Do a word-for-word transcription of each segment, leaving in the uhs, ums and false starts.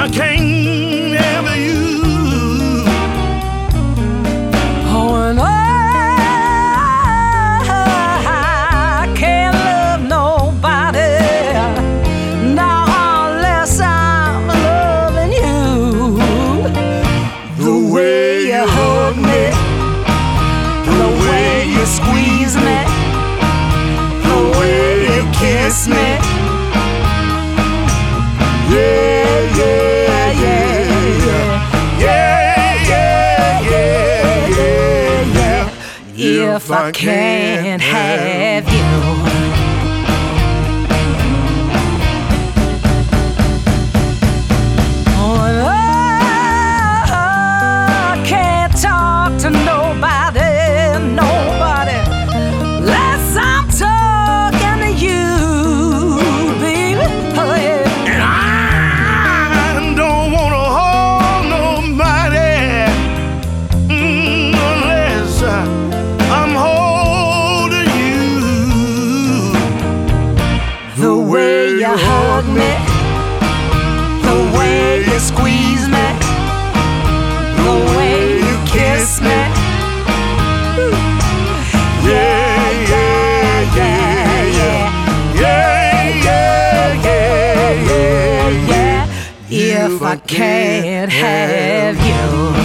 I can't have you. Oh, and I can't love nobody now unless I'm loving you. The way you hug me, the way you squeeze me, the way you kiss me. Yeah, yeah, yeah, yeah, yeah, yeah, yeah, yeah, yeah. If I can't have you, oh, I can't talk to nobody, nobody, unless I'm talking to you, baby. Oh, yeah. And I don't wanna hold nobody mm, unless uh, I'm holding you. The way you hug me, the way you squeeze me, the way you kiss me. Yeah, yeah, yeah, yeah, yeah, yeah, yeah, yeah, yeah. If I can't have you,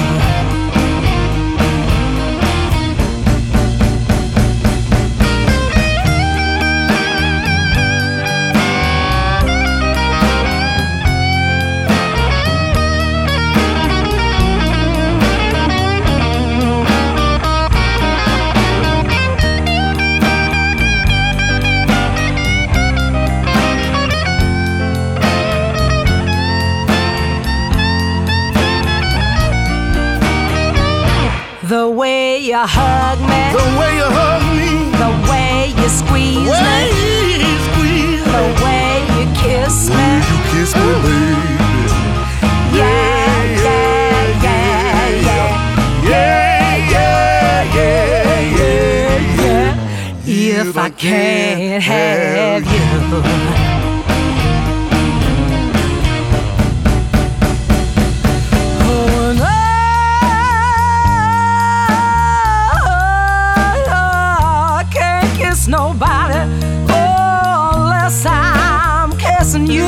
the way you hug me, The way you hug me, the way you squeeze way me, you squeeze the me, way you kiss me. you kiss me, baby. Yeah, yeah, yeah, yeah, Yeah, yeah, yeah, yeah, yeah. If I can't have you, oh, no, I can't kiss nobody, oh, unless I'm kissing you.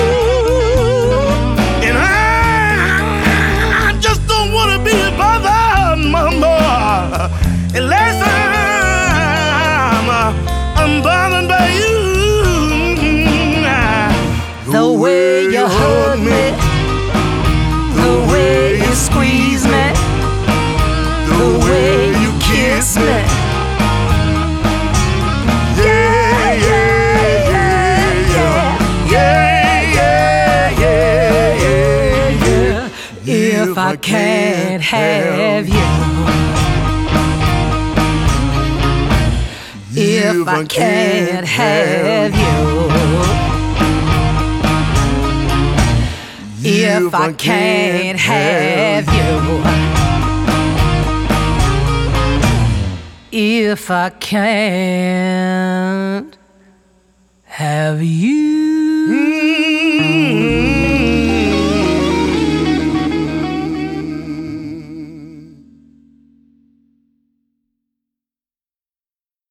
And I, I just don't wanna be bothered, mama, unless I'm, uh, I'm bothered by you. The way you hug me, the way you squeeze me, the way you kiss me. Yeah, yeah, yeah, yeah, yeah, yeah, yeah, yeah. If I can't have you, if I can't have you, if I can't have you, if I can't have you. Mm.